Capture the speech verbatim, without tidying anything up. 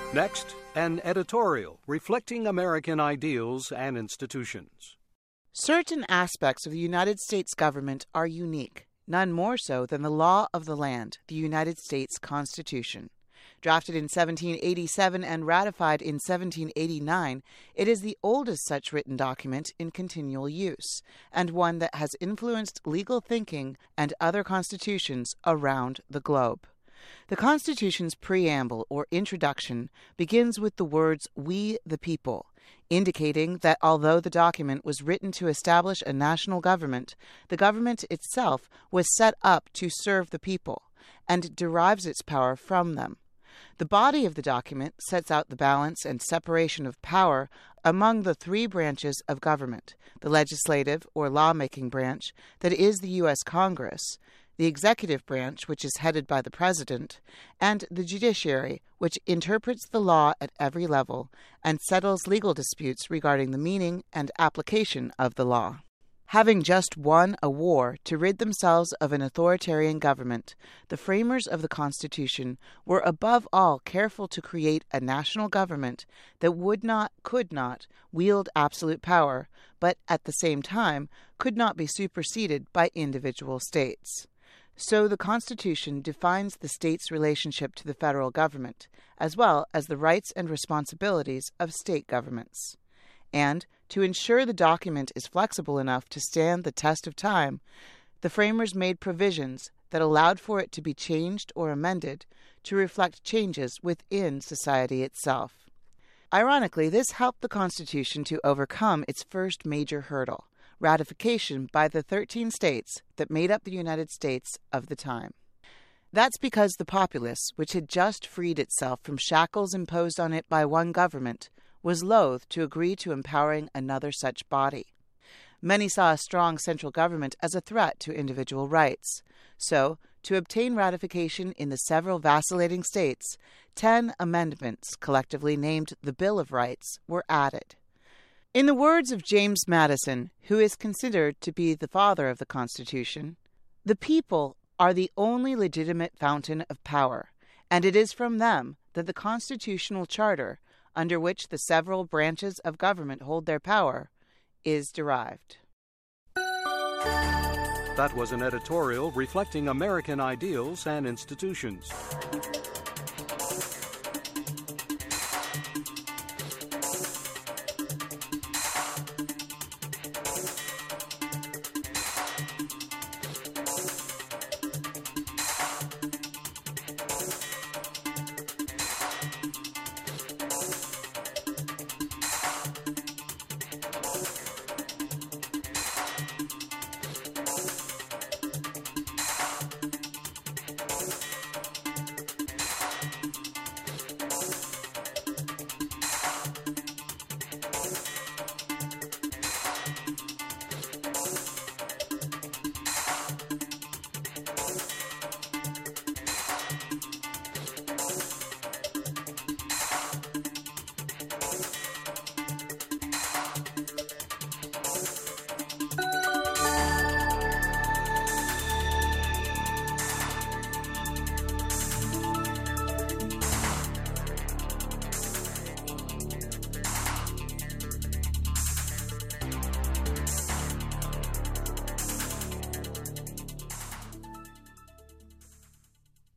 Next, an editorial reflecting American ideals and institutions. Certain aspects of the United States government are unique, none more so than the law of the land, the United States Constitution. Drafted in seventeen eighty-seven and ratified in seventeen eighty-nine, it is the oldest such written document in continual use, and one that has influenced legal thinking and other constitutions around the globe. The Constitution's preamble or introduction begins with the words, "We the people," indicating that although the document was written to establish a national government, the government itself was set up to serve the people and derives its power from them. The body of the document sets out the balance and separation of power among the three branches of government: the legislative or lawmaking branch, that is the U S Congress, the executive branch, which is headed by the president, and the judiciary, which interprets the law at every level and settles legal disputes regarding the meaning and application of the law. Having just won a war to rid themselves of an authoritarian government, the framers of the Constitution were above all careful to create a national government that would not, could not, wield absolute power, but at the same time could not be superseded by individual states. So the Constitution defines the state's relationship to the federal government, as well as the rights and responsibilities of state governments. And, to ensure the document is flexible enough to stand the test of time, the framers made provisions that allowed for it to be changed or amended to reflect changes within society itself. Ironically, this helped the Constitution to overcome its first major hurdle, ratification by the thirteen states that made up the United States of the time. That's because the populace, which had just freed itself from shackles imposed on it by one government, was loath to agree to empowering another such body. Many saw a strong central government as a threat to individual rights. So, to obtain ratification in the several vacillating states, ten amendments, collectively named the Bill of Rights, were added. In the words of James Madison, who is considered to be the father of the Constitution, "The people are the only legitimate fountain of power, and it is from them that the constitutional charter, under which the several branches of government hold their power, is derived." That was an editorial reflecting American ideals and institutions.